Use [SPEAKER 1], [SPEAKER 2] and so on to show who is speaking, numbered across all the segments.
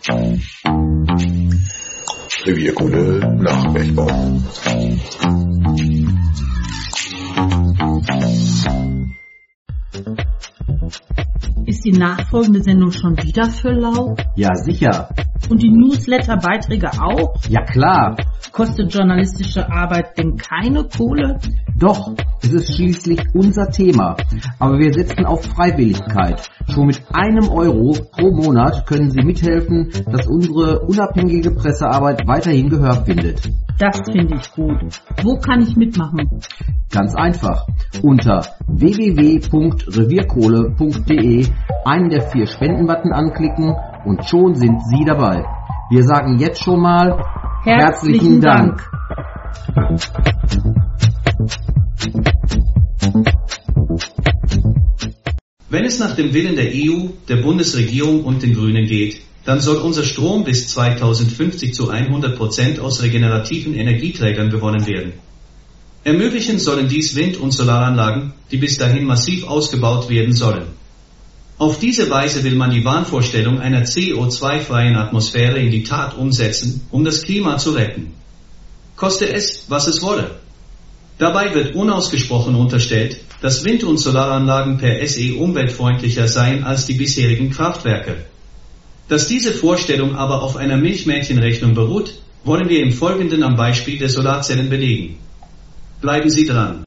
[SPEAKER 1] Revierkunde nach Bergbau.
[SPEAKER 2] Ist die nachfolgende Sendung schon wieder für lau?
[SPEAKER 3] Ja, sicher.
[SPEAKER 2] Und die Newsletter-Beiträge auch?
[SPEAKER 3] Ja, klar.
[SPEAKER 2] Kostet journalistische Arbeit denn keine Kohle?
[SPEAKER 3] Doch, es ist schließlich unser Thema. Aber wir setzen auf Freiwilligkeit. Schon mit €1 pro Monat können Sie mithelfen, dass unsere unabhängige Pressearbeit weiterhin Gehör findet.
[SPEAKER 2] Das finde ich gut. Wo kann ich mitmachen?
[SPEAKER 3] Ganz einfach. Unter www.revierkohle.de einen der 4 Spendenbutton anklicken und schon sind Sie dabei. Wir sagen jetzt schon mal herzlichen Dank.
[SPEAKER 4] Wenn es nach dem Willen der EU, der Bundesregierung und den Grünen geht, dann soll unser Strom bis 2050 zu 100% aus regenerativen Energieträgern gewonnen werden. Ermöglichen sollen dies Wind- und Solaranlagen, die bis dahin massiv ausgebaut werden sollen. Auf diese Weise will man die Wahnvorstellung einer CO2-freien Atmosphäre in die Tat umsetzen, um das Klima zu retten. Koste es, was es wolle. Dabei wird unausgesprochen unterstellt, dass Wind- und Solaranlagen per se umweltfreundlicher seien als die bisherigen Kraftwerke. Dass diese Vorstellung aber auf einer Milchmädchenrechnung beruht, wollen wir im Folgenden am Beispiel der Solarzellen belegen. Bleiben Sie dran.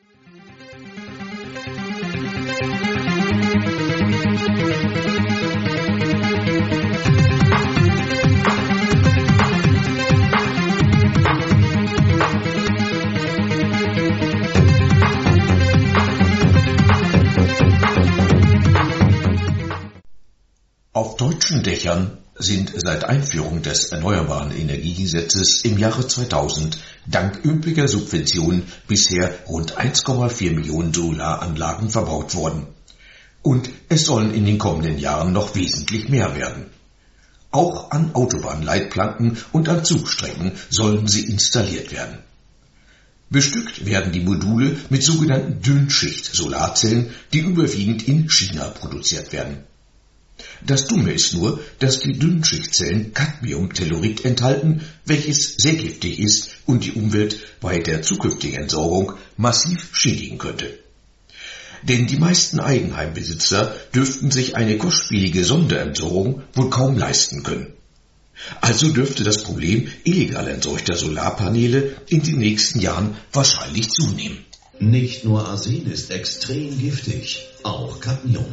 [SPEAKER 5] Auf deutschen Dächern sind seit Einführung des Erneuerbaren Energiegesetzes im Jahre 2000 dank üppiger Subventionen bisher rund 1,4 Millionen Solaranlagen verbaut worden. Und es sollen in den kommenden Jahren noch wesentlich mehr werden. Auch an Autobahnleitplanken und an Zugstrecken sollen sie installiert werden. Bestückt werden die Module mit sogenannten Dünnschicht-Solarzellen, die überwiegend in China produziert werden. Das Dumme ist nur, dass die Dünnschichtzellen Cadmiumtellurid enthalten, welches sehr giftig ist und die Umwelt bei der zukünftigen Entsorgung massiv schädigen könnte. Denn die meisten Eigenheimbesitzer dürften sich eine kostspielige Sonderentsorgung wohl kaum leisten können. Also dürfte das Problem illegal entsorgter Solarpaneele in den nächsten Jahren wahrscheinlich zunehmen.
[SPEAKER 6] Nicht nur Arsen ist extrem giftig, auch Cadmium.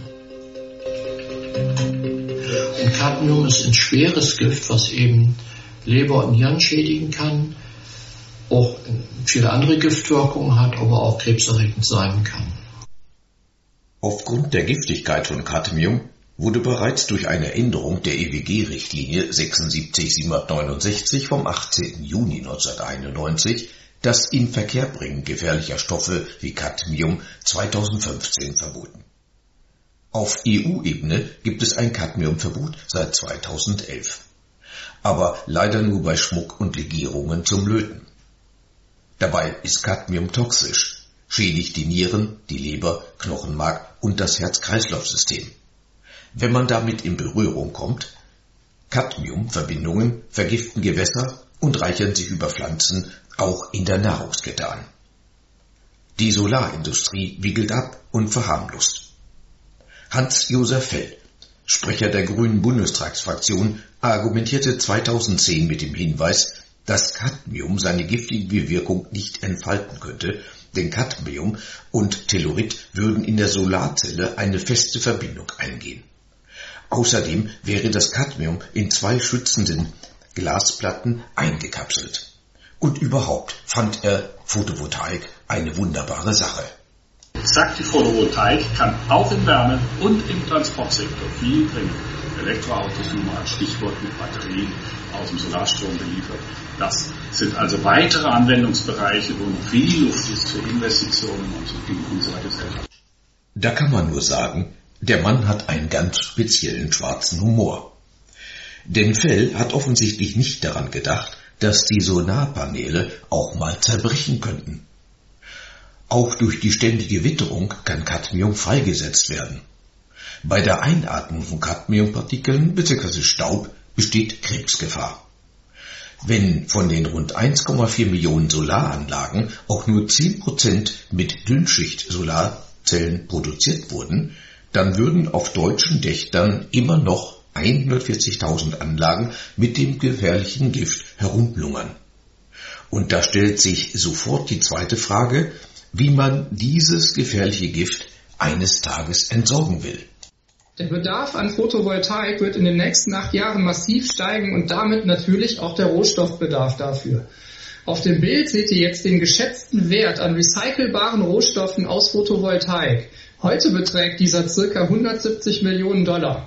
[SPEAKER 7] Und Cadmium ist ein schweres Gift, was eben Leber und Nieren schädigen kann, auch viele andere Giftwirkungen hat, aber auch krebserregend sein kann.
[SPEAKER 5] Aufgrund der Giftigkeit von Cadmium wurde bereits durch eine Änderung der EWG-Richtlinie 76769 vom 18. Juni 1991 das Inverkehrbringen gefährlicher Stoffe wie Cadmium 2015 verboten. Auf EU-Ebene gibt es ein Cadmiumverbot seit 2011. Aber leider nur bei Schmuck und Legierungen zum Löten. Dabei ist Cadmium toxisch, schädigt die Nieren, die Leber, Knochenmark und das Herz-Kreislauf-System. Wenn man damit in Berührung kommt, Cadmiumverbindungen vergiften Gewässer und reichern sich über Pflanzen auch in der Nahrungskette an. Die Solarindustrie wiegelt ab und verharmlost. Hans-Josef Fell, Sprecher der Grünen Bundestagsfraktion, argumentierte 2010 mit dem Hinweis, dass Cadmium seine giftige Wirkung nicht entfalten könnte, denn Cadmium und Tellurid würden in der Solarzelle eine feste Verbindung eingehen. Außerdem wäre das Cadmium in 2 schützenden Glasplatten eingekapselt. Und überhaupt fand er Photovoltaik eine wunderbare Sache.
[SPEAKER 8] Sagt, die Photovoltaik kann auch im Wärme- und im Transportsektor viel bringen. Elektroautos nun mal als Stichwort mit Batterien aus dem Solarstrom beliefert. Das sind also weitere Anwendungsbereiche, wo noch viel Luft ist für Investitionen und in unserer Gesellschaft.
[SPEAKER 5] Da kann man nur sagen, der Mann hat einen ganz speziellen schwarzen Humor. Denn Fell hat offensichtlich nicht daran gedacht, dass die Solarpaneele auch mal zerbrechen könnten. Auch durch die ständige Witterung kann Cadmium freigesetzt werden. Bei der Einatmung von Cadmiumpartikeln bzw. Staub besteht Krebsgefahr. Wenn von den rund 1,4 Millionen Solaranlagen auch nur 10% mit Dünnschicht-Solarzellen produziert wurden, dann würden auf deutschen Dächern immer noch 140.000 Anlagen mit dem gefährlichen Gift herumlungern. Und da stellt sich sofort die zweite Frage, wie man dieses gefährliche Gift eines Tages entsorgen will.
[SPEAKER 1] Der Bedarf an Photovoltaik wird in den nächsten 8 Jahren massiv steigen und damit natürlich auch der Rohstoffbedarf dafür. Auf dem Bild seht ihr jetzt den geschätzten Wert an recycelbaren Rohstoffen aus Photovoltaik. Heute beträgt dieser ca. 170 Millionen $.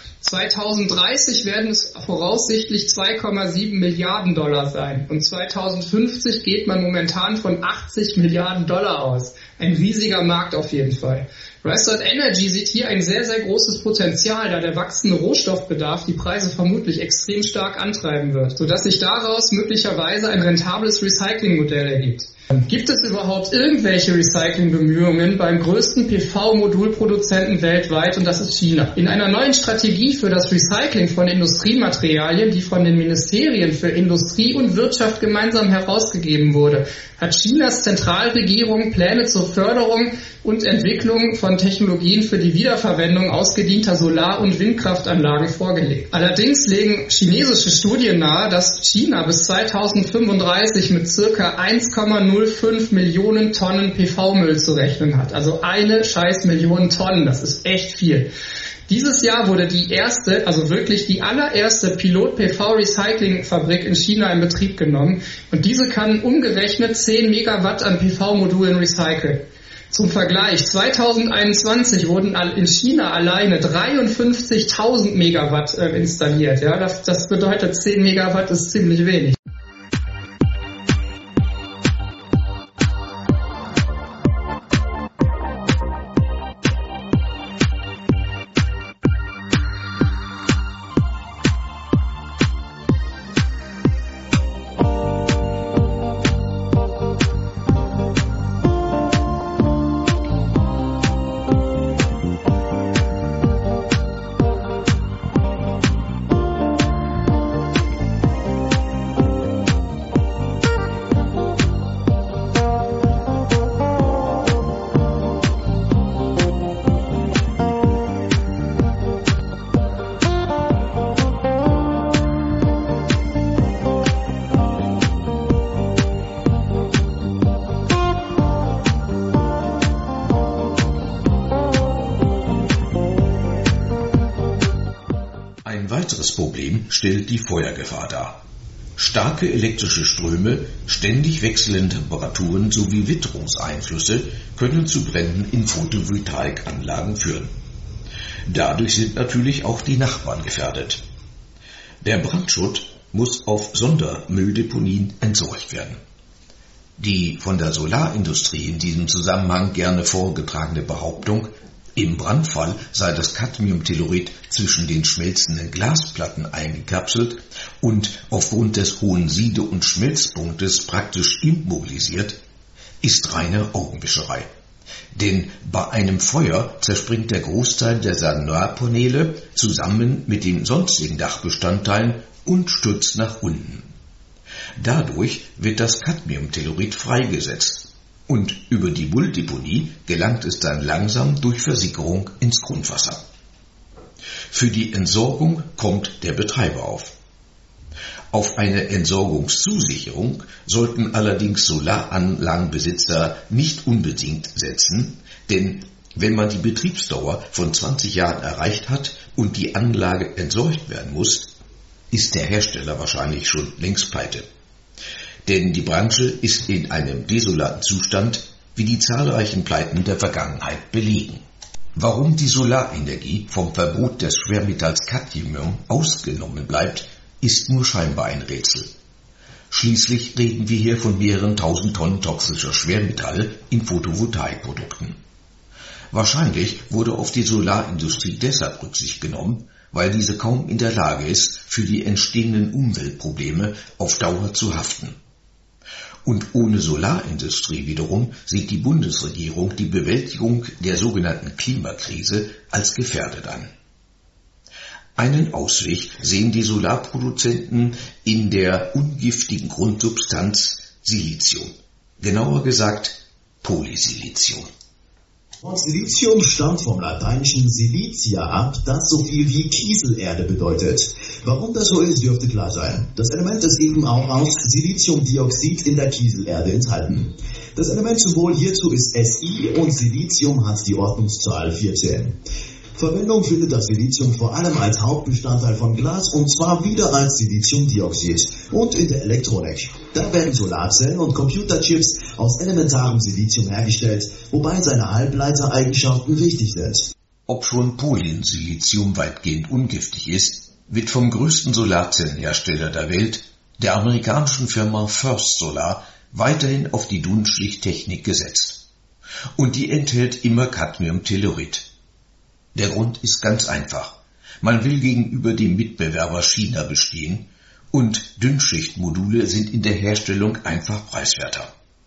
[SPEAKER 1] 2030 werden es voraussichtlich 2,7 Milliarden $ sein und 2050 geht man momentan von 80 Milliarden $ aus. Ein riesiger Markt auf jeden Fall. Rystad Energy sieht hier ein sehr, sehr großes Potenzial, da der wachsende Rohstoffbedarf die Preise vermutlich extrem stark antreiben wird, sodass sich daraus möglicherweise ein rentables Recyclingmodell ergibt. Gibt es überhaupt irgendwelche Recyclingbemühungen beim größten PV-Modulproduzenten weltweit, und das ist China? In einer neuen Strategie für das Recycling von Industriematerialien, die von den Ministerien für Industrie und Wirtschaft gemeinsam herausgegeben wurde, hat Chinas Zentralregierung Pläne zur Förderung und Entwicklung von Technologien für die Wiederverwendung ausgedienter Solar- und Windkraftanlagen vorgelegt. Allerdings legen chinesische Studien nahe, dass China bis 2035 mit ca. 1,05 Millionen Tonnen PV-Müll zu rechnen hat. Also eine scheiß Million Tonnen, das ist echt viel. Dieses Jahr wurde die erste, also wirklich die allererste Pilot-PV-Recycling-Fabrik in China in Betrieb genommen und diese kann umgerechnet 10 Megawatt an PV-Modulen recyceln. Zum Vergleich, 2021 wurden in China alleine 53.000 Megawatt installiert. Ja, das bedeutet 10 Megawatt ist ziemlich wenig.
[SPEAKER 5] Weiteres Problem stellt die Feuergefahr dar. Starke elektrische Ströme, ständig wechselnde Temperaturen sowie Witterungseinflüsse können zu Bränden in Photovoltaikanlagen führen. Dadurch sind natürlich auch die Nachbarn gefährdet. Der Brandschutt muss auf Sondermülldeponien entsorgt werden. Die von der Solarindustrie in diesem Zusammenhang gerne vorgetragene Behauptung, im Brandfall sei das Cadmiumtellurid zwischen den schmelzenden Glasplatten eingekapselt und aufgrund des hohen Siede- und Schmelzpunktes praktisch immobilisiert, ist reine Augenwischerei. Denn bei einem Feuer zerspringt der Großteil der Solarpaneele zusammen mit den sonstigen Dachbestandteilen und stürzt nach unten. Dadurch wird das Cadmiumtellurid freigesetzt. Und über die Mülldeponie gelangt es dann langsam durch Versickerung ins Grundwasser. Für die Entsorgung kommt der Betreiber auf. Auf eine Entsorgungszusicherung sollten allerdings Solaranlagenbesitzer nicht unbedingt setzen, denn wenn man die Betriebsdauer von 20 Jahren erreicht hat und die Anlage entsorgt werden muss, ist der Hersteller wahrscheinlich schon längst pleite. Denn die Branche ist in einem desolaten Zustand, wie die zahlreichen Pleiten der Vergangenheit belegen. Warum die Solarenergie vom Verbot des Schwermetalls Cadmium ausgenommen bleibt, ist nur scheinbar ein Rätsel. Schließlich reden wir hier von mehreren tausend Tonnen toxischer Schwermetall in Photovoltaikprodukten. Wahrscheinlich wurde auf die Solarindustrie deshalb Rücksicht genommen, weil diese kaum in der Lage ist, für die entstehenden Umweltprobleme auf Dauer zu haften. Und ohne Solarindustrie wiederum sieht die Bundesregierung die Bewältigung der sogenannten Klimakrise als gefährdet an. Einen Ausweg sehen die Solarproduzenten in der ungiftigen Grundsubstanz Silizium. Genauer gesagt Polysilizium.
[SPEAKER 6] Silizium stammt vom lateinischen Silicia ab, das so viel wie Kieselerde bedeutet. Warum das so ist, dürfte klar sein. Das Element ist eben auch aus Siliziumdioxid in der Kieselerde enthalten. Das Elementsymbol hierzu ist Si und Silizium hat die Ordnungszahl 14. Verwendung findet das Silizium vor allem als Hauptbestandteil von Glas und zwar wieder als Siliziumdioxid und in der Elektronik. Da werden Solarzellen und Computerchips aus elementarem Silizium hergestellt, wobei seine Halbleitereigenschaften wichtig sind.
[SPEAKER 5] Ob schon Polysilizium weitgehend ungiftig ist, wird vom größten Solarzellenhersteller der Welt, der amerikanischen Firma First Solar, weiterhin auf die Dunnschichttechnik gesetzt. Und die enthält immer Cadmiumtellurid. Der Grund ist ganz einfach. Man will gegenüber dem Mitbewerber China bestehen und Dünnschichtmodule sind in der Herstellung einfach preiswerter.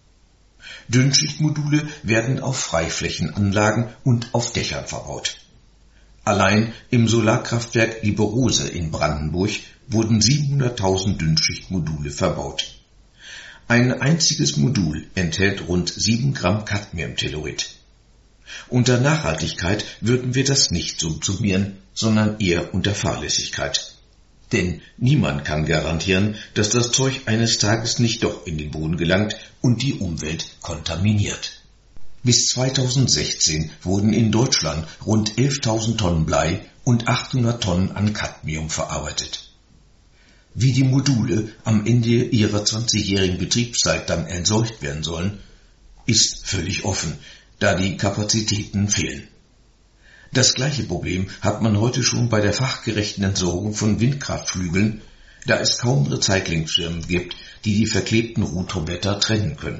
[SPEAKER 5] Dünnschichtmodule werden auf Freiflächenanlagen und auf Dächern verbaut. Allein im Solarkraftwerk Liberose in Brandenburg wurden 700.000 Dünnschichtmodule verbaut. Ein einziges Modul enthält rund 7 Gramm Cadmiumtellurid. Unter Nachhaltigkeit würden wir das nicht subsumieren, sondern eher unter Fahrlässigkeit. Denn niemand kann garantieren, dass das Zeug eines Tages nicht doch in den Boden gelangt und die Umwelt kontaminiert. Bis 2016 wurden in Deutschland rund 11.000 Tonnen Blei und 800 Tonnen an Cadmium verarbeitet. Wie die Module am Ende ihrer 20-jährigen Betriebszeit dann entsorgt werden sollen, ist völlig offen, da die Kapazitäten fehlen. Das gleiche Problem hat man heute schon bei der fachgerechten Entsorgung von Windkraftflügeln, da es kaum Recyclingschirme gibt, die die verklebten Rotorblätter trennen können.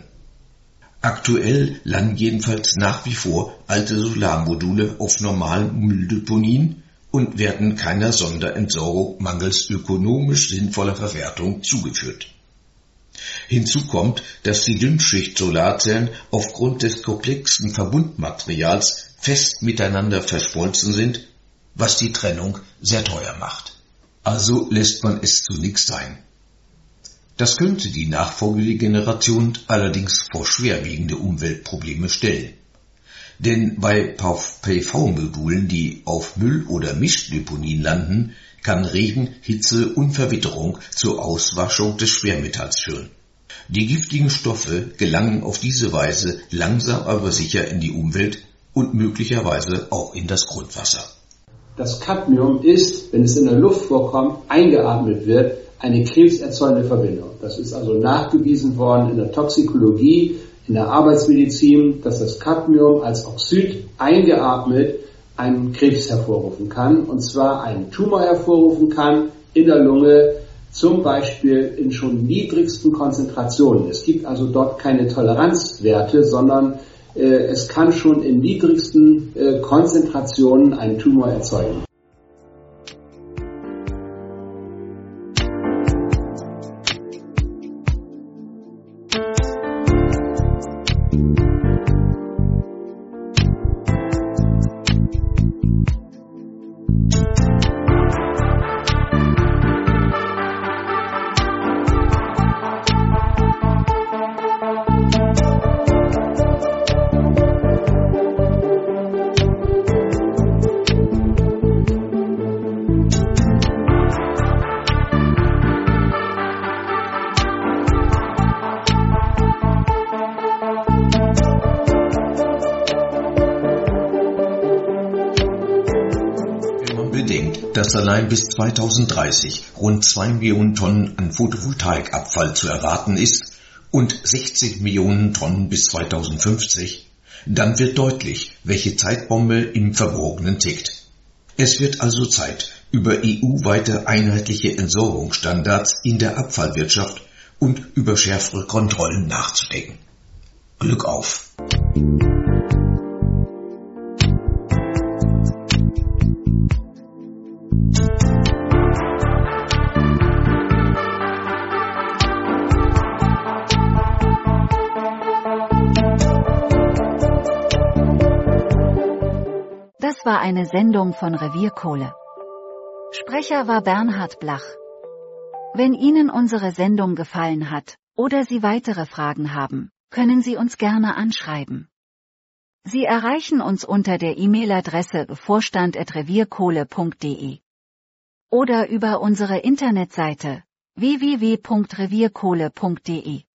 [SPEAKER 5] Aktuell landen jedenfalls nach wie vor alte Solarmodule auf normalen Mülldeponien und werden keiner Sonderentsorgung mangels ökonomisch sinnvoller Verwertung zugeführt. Hinzu kommt, dass die Dünnschicht-Solarzellen aufgrund des komplexen Verbundmaterials fest miteinander verschmolzen sind, was die Trennung sehr teuer macht. Also lässt man es zunächst sein. Das könnte die nachfolgende Generation allerdings vor schwerwiegende Umweltprobleme stellen. Denn bei PV-Modulen, die auf Müll- oder Mischdeponien landen, kann Regen, Hitze und Verwitterung zur Auswaschung des Schwermetalls führen. Die giftigen Stoffe gelangen auf diese Weise langsam aber sicher in die Umwelt und möglicherweise auch in das Grundwasser.
[SPEAKER 9] Das Cadmium ist, wenn es in der Luft vorkommt, eingeatmet wird, eine krebserzeugende Verbindung. Das ist also nachgewiesen worden in der Toxikologie, in der Arbeitsmedizin, dass das Cadmium als Oxid eingeatmet einen Krebs hervorrufen kann, und zwar einen Tumor hervorrufen kann in der Lunge, zum Beispiel in schon niedrigsten Konzentrationen. Es gibt also dort keine Toleranzwerte, sondern es kann schon in niedrigsten Konzentrationen einen Tumor erzeugen.
[SPEAKER 5] Dass allein bis 2030 rund 2 Millionen Tonnen an Photovoltaikabfall zu erwarten ist und 60 Millionen Tonnen bis 2050, dann wird deutlich, welche Zeitbombe im Verborgenen tickt. Es wird also Zeit, über EU-weite einheitliche Entsorgungsstandards in der Abfallwirtschaft und über schärfere Kontrollen nachzudenken. Glück auf!
[SPEAKER 10] Das war eine Sendung von Revierkohle. Sprecher war Bernhard Blach. Wenn Ihnen unsere Sendung gefallen hat, oder Sie weitere Fragen haben, können Sie uns gerne anschreiben. Sie erreichen uns unter der E-Mail-Adresse vorstand@revierkohle.de oder über unsere Internetseite www.revierkohle.de.